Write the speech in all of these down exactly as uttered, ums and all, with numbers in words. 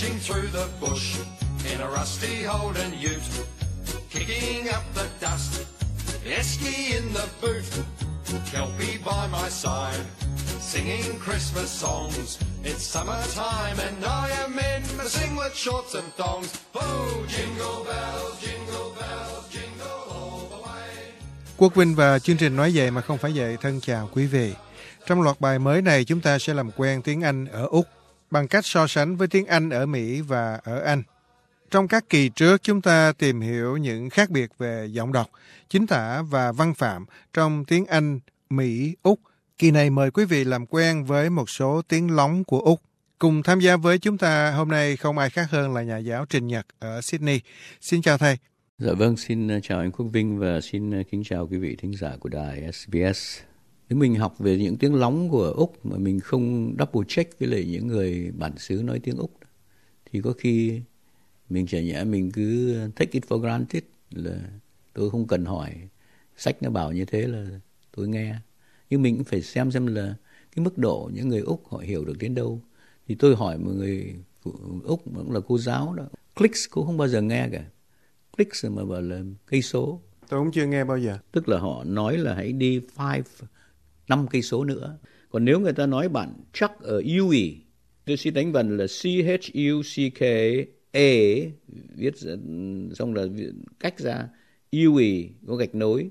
dashing through the bush in a rusty Holden ute, kicking up the dust, Esky in the boot, Kelpie by my side, singing Christmas songs. It's summertime and I am in my singlet, shorts and thongs. Oh, jingle bells, jingle bells, jingle all the way. Quốc Vinh và chương trình Nói Vậy Mà Không Phải Vậy thân chào quý vị. Trong loạt bài mới này chúng ta sẽ làm quen tiếng Anh ở Úc bằng cách so sánh với tiếng Anh ở Mỹ và ở Anh. Trong các kỳ trước chúng ta tìm hiểu những khác biệt về giọng đọc, chính tả và văn phạm trong tiếng Anh, Mỹ, Úc. Kỳ này mời quý vị làm quen với một số tiếng lóng của Úc. Cùng tham gia với chúng ta hôm nay không ai khác hơn là nhà giáo Trình Nhật ở Sydney. Xin chào thầy. Dạ vâng, xin chào anh Quốc Vinh và xin kính chào quý vị thính giả của đài ét bê ét. Nếu mình học về những tiếng lóng của Úc mà mình không double check với lại những người bản xứ nói tiếng Úc thì có khi mình chả nhẽ mình cứ take it for granted là tôi không cần hỏi, sách nó bảo như thế là tôi nghe. Nhưng mình cũng phải xem xem là cái mức độ những người Úc họ hiểu được đến đâu. Thì tôi hỏi một người Úc cũng là cô giáo đó, clicks cô không bao giờ nghe cả. Clicks mà bảo là cây số. Tôi cũng chưa nghe bao giờ. Tức là họ nói là hãy đi five, năm cây số nữa. Còn nếu người ta nói bạn chắc ở u e, tôi sẽ đánh vần là C H U C K A, viết xong là cách ra u e có gạch nối,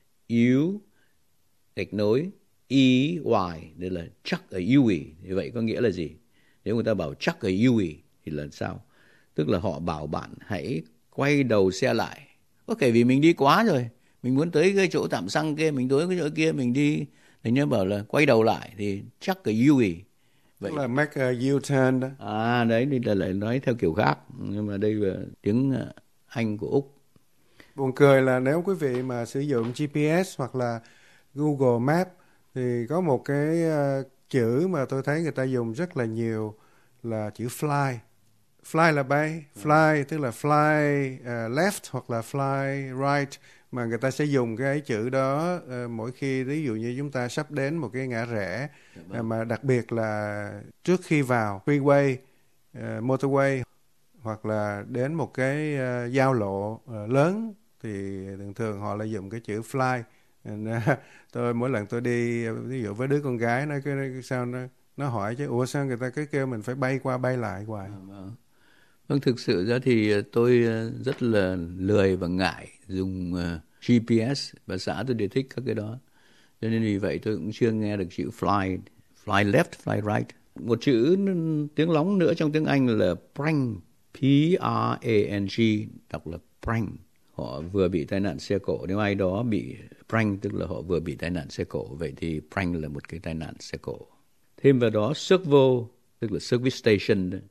U gạch nối E Y, đây là chắc ở u e. Như vậy có nghĩa là gì? Nếu người ta bảo chắc ở u e thì là sao? Tức là họ bảo bạn hãy quay đầu xe lại. Ok, vì mình đi quá rồi, mình muốn tới cái chỗ tạm xăng kia, mình tới cái chỗ kia, mình đi, mình nhớ bảo là quay đầu lại thì chắc ở u e. Vậy là make a U-turn đó. À đấy, đây là lại nói theo kiểu khác, nhưng mà đây là tiếng Anh của Úc. Buồn cười là nếu quý vị mà sử dụng G P S hoặc là Google Maps thì có một cái uh, chữ mà tôi thấy người ta dùng rất là nhiều là chữ fly. Fly là bay, fly tức là fly uh, left hoặc là fly right, mà người ta sẽ dùng cái chữ đó uh, mỗi khi ví dụ như chúng ta sắp đến một cái ngã rẽ, uh, mà đặc biệt là trước khi vào freeway, uh, motorway hoặc là đến một cái uh, giao lộ uh, lớn thì thường thường họ lại dùng cái chữ fly. Uh, tôi mỗi lần tôi đi ví dụ với đứa con gái nó cái sao nó nó hỏi chứ ủa sao người ta cứ kêu mình phải bay qua bay lại hoài. Vâng, thực sự ra thì tôi rất là lười và ngại dùng G P S và xã tôi đều thích các cái đó. Cho nên vì vậy tôi cũng chưa nghe được chữ fly, fly left, fly right. Một chữ tiếng lóng nữa trong tiếng Anh là prank, P R A N G, đọc là prank. Họ vừa bị tai nạn xe cộ, nếu ai đó bị prank tức là họ vừa bị tai nạn xe cộ, vậy thì prank là một cái tai nạn xe cộ. Thêm vào đó servo, tức là service station đấy.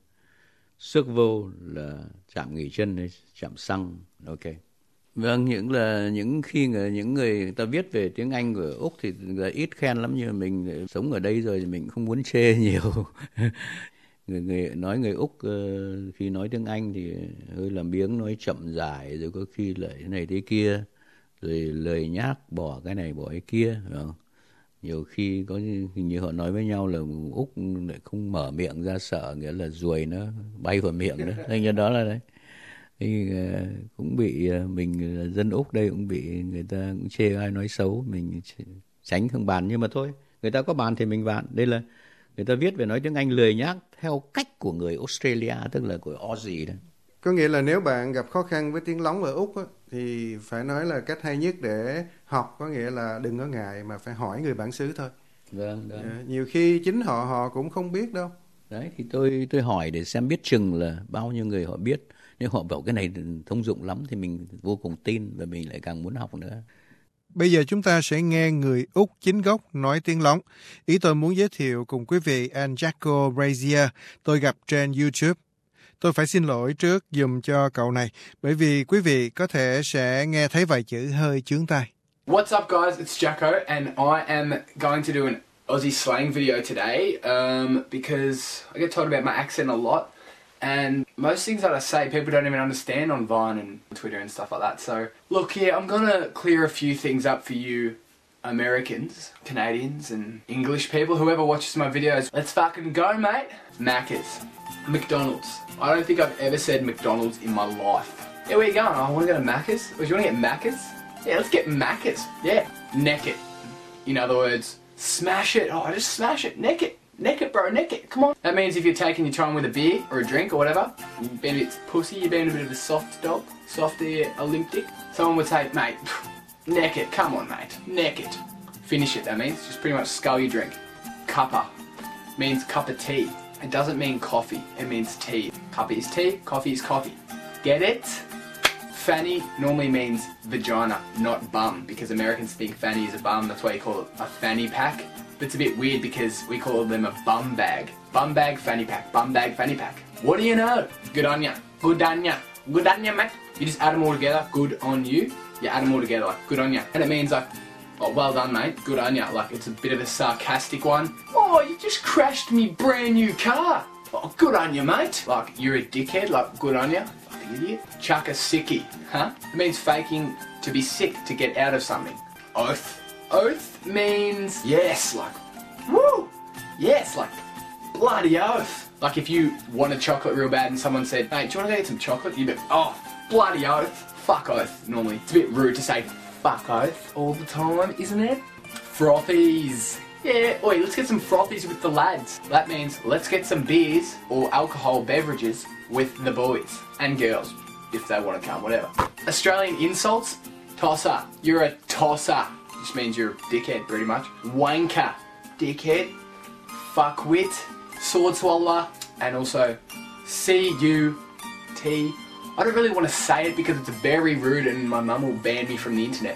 Servo là trạm nghỉ chân hay trạm xăng. Ok. Vâng, những là những khi người, những người, người ta viết về tiếng Anh của Úc thì người ít khen lắm, nhưng mà mình sống ở đây rồi thì mình không muốn chê nhiều. người, người nói người Úc uh, khi nói tiếng Anh thì hơi làm biếng, nói chậm dài, rồi có khi lại thế này thế kia, rồi lời nhác bỏ cái này bỏ cái kia, phải không? Nhiều khi có hình như họ nói với nhau là Úc lại không mở miệng ra sợ, nghĩa là ruồi nó bay vào miệng đó. Nên như đó là đấy. Thì uh, cũng bị uh, mình là dân Úc đây cũng bị người ta cũng chê ai nói xấu, mình tránh không bàn, nhưng mà thôi, người ta có bàn thì mình bàn. Đây là người ta viết về nói tiếng Anh lười nhác theo cách của người Australia, tức là của Aussie đó. Có nghĩa là nếu bạn gặp khó khăn với tiếng lóng ở Úc á, thì phải nói là cách hay nhất để học có nghĩa là đừng có ngại mà phải hỏi người bản xứ thôi. Vâng, đó. À, nhiều khi chính họ họ cũng không biết đâu. Đấy thì tôi tôi hỏi để xem biết chừng là bao nhiêu người họ biết. Nếu họ bảo cái này thông dụng lắm thì mình vô cùng tin và mình lại càng muốn học nữa. Bây giờ chúng ta sẽ nghe người Úc chính gốc nói tiếng lóng. Ý tôi muốn giới thiệu cùng quý vị anh Jacko Brazier tôi gặp trên YouTube. Tôi phải xin lỗi trước dùm cho cậu này, bởi vì quý vị có thể sẽ nghe thấy vài chữ hơi chướng tai. What's up guys, it's Jacko and I am going to do an Aussie slang video today um, because I get told about my accent a lot and most things that I say people don't even understand on Vine and Twitter and stuff like that. So look here, I'm going to clear a few things up for you Americans, Canadians and English people, whoever watches my videos, let's fucking go, mate. Macca's. McDonald's. I don't think I've ever said McDonald's in my life. Yeah, where you going? Oh, I want to go to Macca's. Oh, do you want to get Macca's? Yeah, let's get Macca's. Yeah. Neck it. In other words, smash it. Oh, just smash it. Neck it. Neck it, bro. Neck it. Come on. That means if you're taking your time with a beer or a drink or whatever, you've been a bit pussy, you've been a bit of a soft dog, softy Olympic, someone would say, mate, neck it. Come on, mate. Neck it. Finish it, that means. Just pretty much scull your drink. Cuppa means cup of tea. It doesn't mean coffee. It means tea. Cuppa is tea. Coffee is coffee. Get it? Fanny normally means vagina, not bum, because Americans think fanny is a bum. That's why you call it a fanny pack. But it's a bit weird because we call them a bum bag. Bum bag, fanny pack. Bum bag, fanny pack. What do you know? Good on ya. Good on ya. Good on ya, mate. You just add them all together. Good on you. You add them all together like good on ya. And it means like, oh, well done, mate. Good on ya. Like it's a bit of a sarcastic one. Oh, you just crashed me brand new car. Oh, good on you, mate. Like you're a dickhead. Like good on ya. Idiot. Chuck a sickie, huh? It means faking to be sick to get out of something. Oath. Oath means yes, like woo, yes, like bloody oath. Like if you wanted chocolate real bad and someone said, mate, do you want to go get some chocolate? You'd be, oh, bloody oath. Fuck oath, normally. It's a bit rude to say fuck oath all the time, isn't it? Frothies. Yeah, oi, let's get some frothies with the lads. That means let's get some beers or alcohol beverages with the boys and girls, if they want to come, whatever. Australian insults, tosser. You're a tosser. Just means you're a dickhead, pretty much. Wanker, dickhead. Fuckwit, sword swallower, and also C U T. I don't really want to say it because it's very rude and my mum will ban me from the internet.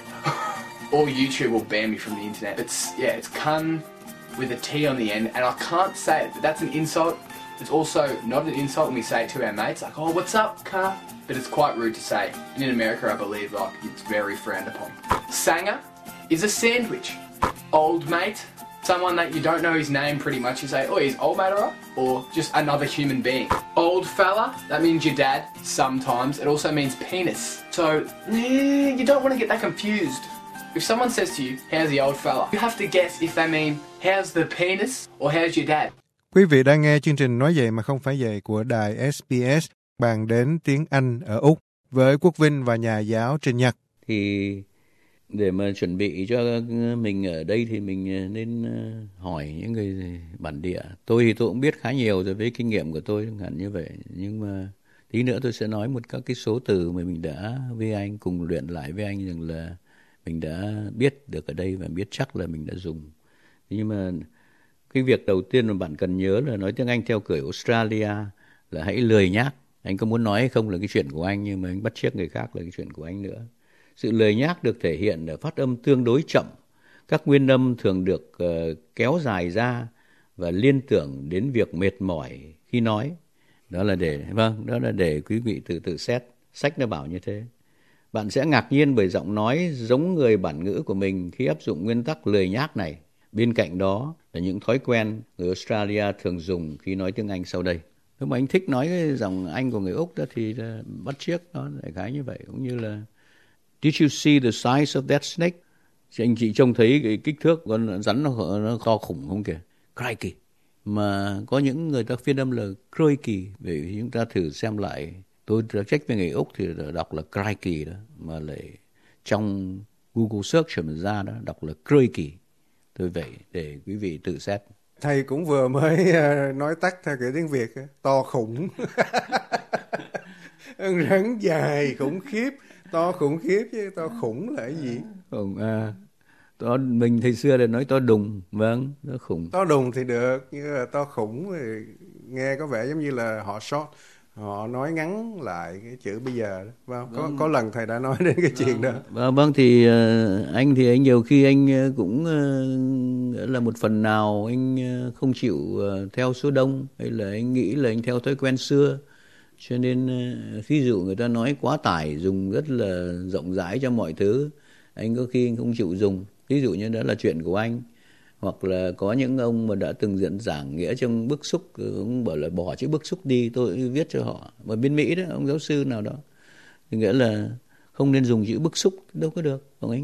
Or YouTube will ban me from the internet. It's, yeah, it's cun with a T on the end, and I can't say it, but that's an insult. It's also not an insult when we say it to our mates, like, oh, what's up, car? But it's quite rude to say. And in America, I believe, like, it's very frowned upon. Sanger is a sandwich. Old mate, someone that you don't know his name pretty much. You say, oh, he's old mate, alright? Or just another human being. Old fella, that means your dad, sometimes. It also means penis. So, eh, you don't want to get that confused. If someone says to you, how's the old fella? You have to guess if they mean, how's the penis or how's your dad? Quý vị đang nghe chương trình Nói Vậy Mà Không Phải Vậy của đài ét bê ét bàn đến tiếng Anh ở Úc với Quốc Vinh và nhà giáo Trinh Nhật. Thì để mà chuẩn bị cho mình ở đây thì mình nên hỏi những người bản địa. Tôi thì tôi cũng biết khá nhiều rồi với kinh nghiệm của tôi hẳn như vậy. Nhưng mà tí nữa tôi sẽ nói một các cái số từ mà mình đã với anh cùng luyện lại với anh rằng là mình đã biết được ở đây và biết chắc là mình đã dùng. Nhưng mà cái việc đầu tiên mà bạn cần nhớ là nói tiếng Anh theo kiểu Australia là hãy lười nhác. Anh có muốn nói hay không là cái chuyện của anh, nhưng mà anh bắt chước người khác là cái chuyện của anh nữa. Sự lười nhác được thể hiện ở phát âm tương đối chậm. Các nguyên âm thường được uh, kéo dài ra và liên tưởng đến việc mệt mỏi khi nói. Đó là để vâng, đó là để quý vị tự tự xét. Sách nó bảo như thế. Bạn sẽ ngạc nhiên bởi giọng nói giống người bản ngữ của mình khi áp dụng nguyên tắc lười nhác này. Bên cạnh đó là những thói quen người Australia thường dùng khi nói tiếng Anh sau đây. Nếu mà anh thích nói cái giọng Anh của người Úc đó thì bắt chước nó đại khái như vậy. Cũng như là Did you see the size of that snake? Thì anh chị trông thấy cái kích thước con rắn nó, nó to khủng không kìa? Crikey. Mà có những người ta phiên âm là crikey. Vậy chúng ta thử xem lại. Tôi trách với người Úc thì đọc là crikey đó. Mà lại trong Google search mà ra đó đọc là crikey. Tôi vậy để quý vị tự xét. Thầy cũng vừa mới nói tắt theo kiểu tiếng Việt, to khủng. Rắn dài khủng khiếp, to khủng khiếp chứ to khủng là cái gì? Khủng à, to mình thời xưa là nói to đùng, vâng, to khủng. To đùng thì được, nhưng mà to khủng thì nghe có vẻ giống như là họ short, họ nói ngắn lại cái chữ bây giờ đó. Vâng, vâng. Có có lần thầy đã nói đến cái vâng. chuyện đó. Vâng, vâng thì uh, anh thì anh nhiều khi anh cũng uh, là một phần nào anh uh, không chịu uh, theo số đông, hay là anh nghĩ là anh theo thói quen xưa, cho nên uh, ví dụ người ta nói quá tải dùng rất là rộng rãi cho mọi thứ, anh có khi anh không chịu dùng. Ví dụ như đó là chuyện của anh. Hoặc là có những ông mà đã từng diễn giảng nghĩa trong bức xúc, ông bảo là bỏ chữ bức xúc đi, tôi viết cho họ. Mà bên Mỹ đó, ông giáo sư nào đó, thì nghĩa là không nên dùng chữ bức xúc, đâu có được, không anh?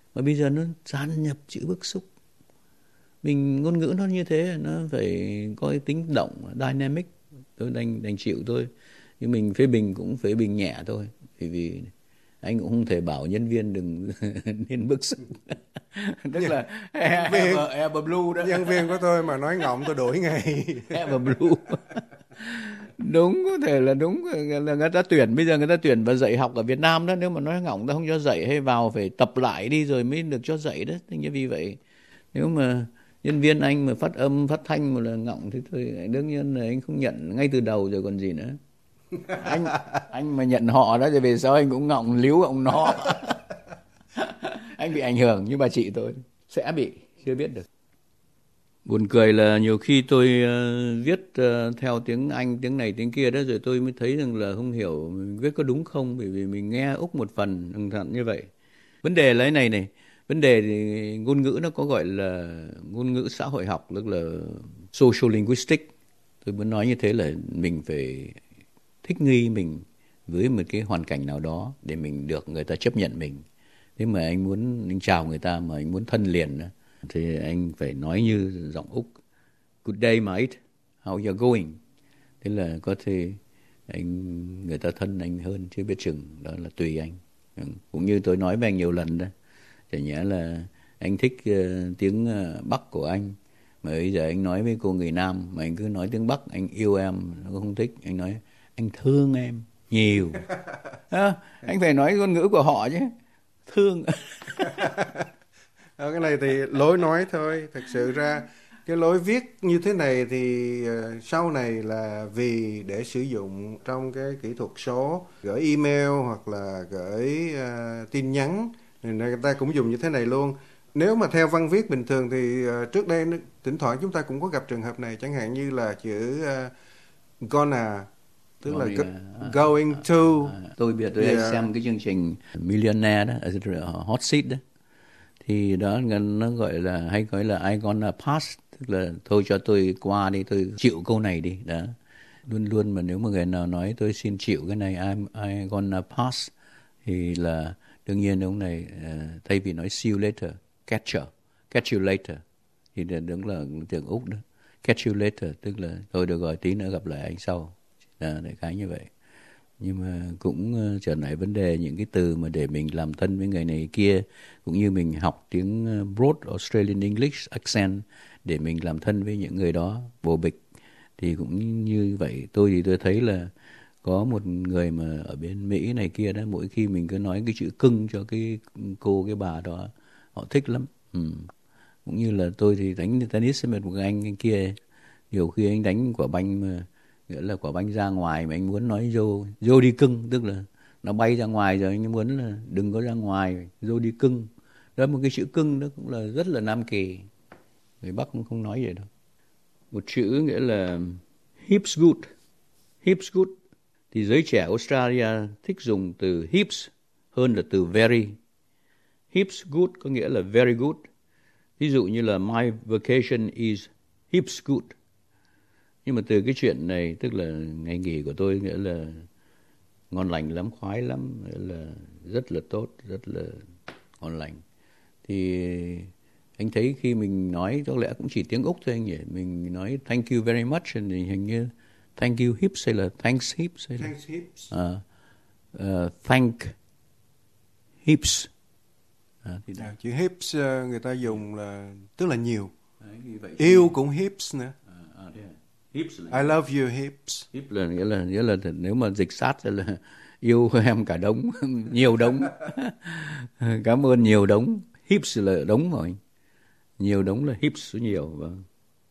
Mà bây giờ nó tràn nhập chữ bức xúc. Mình ngôn ngữ nó như thế, nó phải có cái tính động, dynamic. Tôi đành, đành chịu thôi. Nhưng mình phê bình cũng phê bình nhẹ thôi. Vì, vì anh cũng không thể bảo nhân viên đừng nên bức xúc. Tức là nhân viên, have a, have a blue đó. Nhân viên của tôi mà nói ngọng tôi đuổi ngay. Have a blue. Đúng, có thể là đúng là người ta tuyển, bây giờ người ta tuyển vào dạy học ở Việt Nam đó, nếu mà nói ngọng ta không cho dạy, hay vào phải tập lại đi rồi mới được cho dạy đó. Như vì vậy nếu mà nhân viên anh mà phát âm phát thanh mà là ngọng thì thôi, đương nhiên là anh không nhận ngay từ đầu rồi còn gì nữa. Anh anh mà nhận họ đó thì về sau anh cũng ngọng líu ông nó. Anh bị ảnh hưởng như bà chị tôi sẽ bị, chưa biết được. Buồn cười là nhiều khi tôi uh, viết uh, theo tiếng Anh, tiếng này tiếng kia đó, rồi tôi mới thấy rằng là không hiểu mình viết có đúng không, bởi vì mình nghe Úc một phần thẳng thắn như vậy. Vấn đề là cái này này, vấn đề thì ngôn ngữ nó có gọi là ngôn ngữ xã hội học, tức là social linguistics. Tôi muốn nói như thế là mình phải thích nghi mình với một cái hoàn cảnh nào đó để mình được người ta chấp nhận mình. Nếu mà anh muốn anh chào người ta mà anh muốn thân liền đó, thì anh phải nói như giọng Úc. Good day mate, how you going? Thế là có thể anh người ta thân anh hơn, chứ biết chừng đó là tùy anh. Cũng như tôi nói với anh nhiều lần đó, chả nhẽ là anh thích uh, tiếng uh, Bắc của anh, mà bây giờ anh nói với cô người Nam mà anh cứ nói tiếng Bắc, anh yêu em, nó không thích. Anh nói anh thương em nhiều. À, anh phải nói ngôn ngữ của họ chứ, thương. Cái này thì lối nói thôi. Thật sự ra cái lối viết như thế này thì uh, sau này là vì để sử dụng trong cái kỹ thuật số, gửi email hoặc là gửi uh, tin nhắn, người ta cũng dùng như thế này luôn. Nếu mà theo văn viết bình thường thì uh, trước đây thỉnh thoảng chúng ta cũng có gặp trường hợp này, chẳng hạn như là chữ uh, gonna, tức là go, going to. À, à, tôi biết, tôi yeah. hay xem cái chương trình Millionaire đó, Hot Seat đó, thì đó nó gọi là, hay gọi là I gonna pass, tức là thôi cho tôi qua đi, tôi chịu câu này đi. Đó, luôn luôn mà nếu mà người nào nói tôi xin chịu cái này, I'm I gonna pass, thì là đương nhiên ông này uh, thay vì nói see you later, catch you, catch you later, thì đúng là tiếng Úc đó, catch you later, tức là thôi được rồi, tí nữa gặp lại anh sau. À, đại khái như vậy. Nhưng mà cũng uh, trở lại vấn đề những cái từ mà để mình làm thân với người này kia, cũng như mình học tiếng uh, Broad Australian English accent để mình làm thân với những người đó bồ bịch, thì cũng như vậy. Tôi thì tôi thấy là có một người mà ở bên Mỹ này kia đó, mỗi khi mình cứ nói cái chữ cưng cho cái cô, cái bà đó, họ thích lắm. Ừ. Cũng như là tôi thì đánh tennis với một anh, anh kia, nhiều khi anh đánh quả banh mà nghĩa là quả banh ra ngoài mà anh muốn nói vô vô đi cưng, tức là nó bay ra ngoài rồi anh muốn là đừng có ra ngoài, vô đi cưng. Đó, một cái chữ cưng đó cũng là rất là Nam Kỳ, người Bắc cũng không nói vậy đâu. Một chữ nghĩa là hips good. Hips good thì giới trẻ Australia thích dùng từ hips hơn là từ very. Hips good có nghĩa là very good. Ví dụ như là my vacation is hips good. Nhưng mà từ cái chuyện này, tức là ngày nghỉ của tôi nghĩa là ngon lành lắm, khoái lắm, nghĩa là rất là tốt, rất là ngon lành. Thì anh thấy khi mình nói có lẽ cũng chỉ tiếng Úc thôi anh nhỉ, mình nói thank you very much thì hình như thank you hips hay là thanks hips hay là thanks hips. Uh, uh, thank hips. À, thì à, chữ hips người ta dùng là tức là nhiều. Đấy, vậy yêu cũng hips nữa. À, à, hips I love you hips. Hips là nghĩa là nghĩa là nếu mà dịch sát là yêu em cả đống, nhiều đống. Cảm ơn nhiều đống. Hips là đống rồi, nhiều đống là hips số nhiều. Vâng.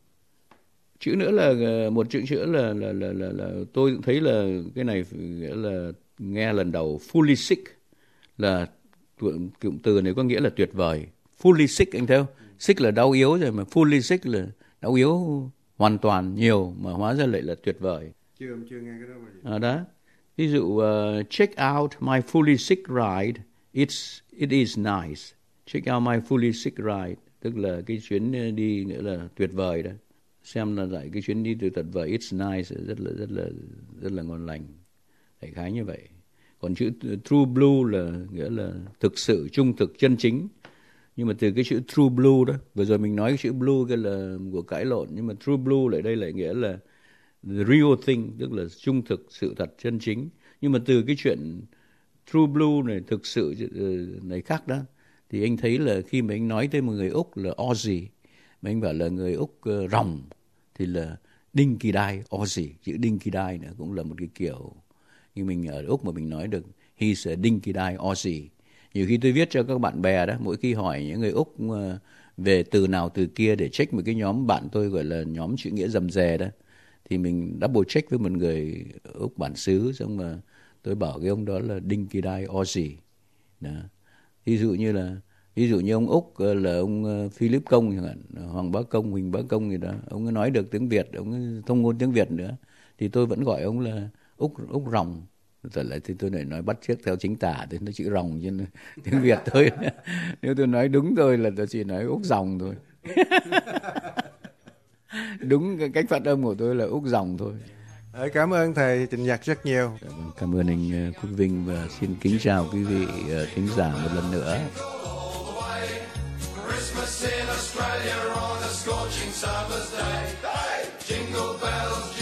Chữ nữa là một chữ chữ là là là là, là tôi cũng thấy là cái này nghĩa là nghe lần đầu, fully sick là cụm từ này có nghĩa là tuyệt vời. Fully sick anh thấy không? Sick là đau yếu rồi, mà fully sick là đau yếu hoàn toàn nhiều, mà hóa ra lại là tuyệt vời. Chưa chưa nghe cái đó bao giờ. À, đó. Ví dụ uh, check out my fully sick ride. It's it is nice. Check out my fully sick ride, tức là cái chuyến đi nghĩa là tuyệt vời đó. Xem là lại cái chuyến đi tuyệt vời, it's nice, rất là rất là rất là ngon lành. Đại khái như vậy. Còn chữ true blue là nghĩa là thực sự, trung thực, chân chính. Nhưng mà từ cái chữ true blue đó, vừa rồi mình nói cái chữ blue cái là của cãi lộn, nhưng mà true blue lại đây lại nghĩa là the real thing, tức là trung thực, sự thật, chân chính. Nhưng mà từ cái chuyện true blue này, thực sự này khác đó, thì anh thấy là khi mà anh nói tới một người Úc là Aussie, mà anh bảo là người Úc uh, ròng thì là Dinky Dai Aussie, chữ Dinky Dai nữa cũng là một cái kiểu. Nhưng mình ở Úc mà mình nói được he's a Dinky Dai Aussie. Nhiều khi tôi viết cho các bạn bè đó, mỗi khi hỏi những người Úc uh, về từ nào từ kia để check một cái nhóm bạn tôi gọi là nhóm chữ nghĩa rầm rè đó, thì mình double check với một người Úc bản xứ, xong mà tôi bảo cái ông đó là Dinky Dai Aussie. Đó. Ví dụ như là ví dụ như ông Úc là ông Philip Công chẳng hạn, Hoàng Bá Công, Huỳnh Bá Công gì đó, ông ấy nói được tiếng Việt, ông ấy thông ngôn tiếng Việt nữa, thì tôi vẫn gọi ông là Úc Úc ròng. Thật lại thì tôi lại nói bắt chước theo chính tả thì nó chữ ròng trên tiếng Việt thôi. Nếu tôi nói đúng thôi là tôi chỉ nói Úc ròng thôi. Đúng cái cách phát âm của tôi là Úc ròng thôi. Cảm ơn thầy Trịnh Nhật rất nhiều. Cảm ơn anh Quốc Vinh và xin kính chào quý vị thính giả một lần nữa. Christmas in Australia on a scorching summer's day. Hey! Jingle bells.